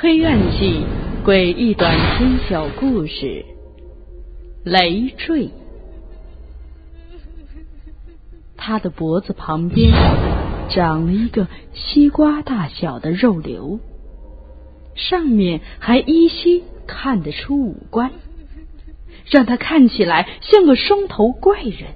黑暗系诡异短篇小故事累赘。他的脖子旁边长了一个西瓜大小的肉瘤，上面还依稀看得出五官，让他看起来像个双头怪人。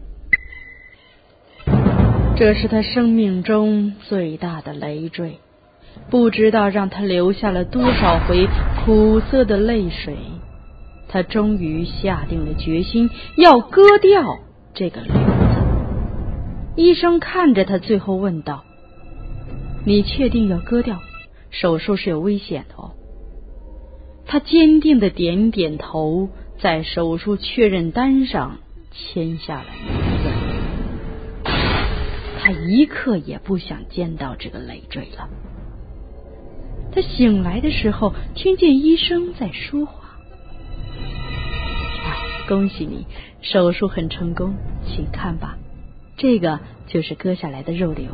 这是他生命中最大的累赘，不知道让他流下了多少回苦涩的泪水。他终于下定了决心要割掉这个瘤子。医生看着他，最后问道：你确定要割掉？手术是有危险的哦。他坚定地点点头，在手术确认单上签下了名字。他一刻也不想见到这个累赘了。他醒来的时候，听见医生在说话：恭喜你，手术很成功，请看吧，这个就是割下来的肉瘤。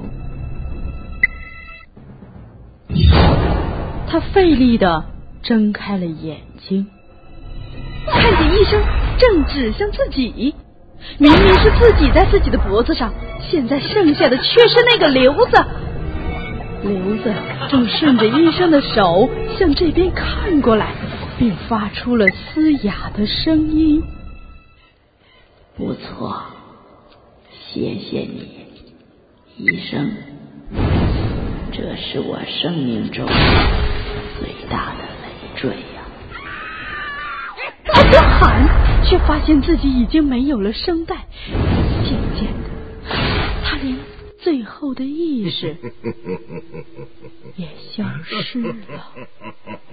他费力地睁开了眼睛，看见医生正指向自己，明明是自己在自己的脖子上，现在剩下的却是那个瘤子。瘤子正顺着医生的手向这边看过来，并发出了嘶哑的声音： 不错，谢谢你，医生，这是我生命中最大的累赘呀！ 他想喊，却发现自己已经没有了声带，渐渐的，他连最后的意识也消失了。